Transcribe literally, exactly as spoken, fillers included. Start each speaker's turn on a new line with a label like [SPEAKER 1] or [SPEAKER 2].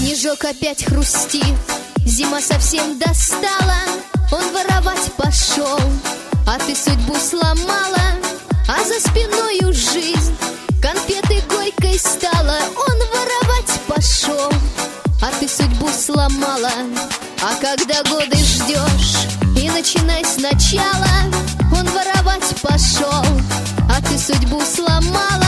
[SPEAKER 1] Снежок опять хрустит, зима совсем достала. Он воровать пошел, а ты судьбу сломала. А за спиною жизнь конфеты горькой стала. Он воровать пошел, а ты судьбу сломала. А когда годы ждешь и начинай сначала, он воровать пошел, а ты судьбу сломала.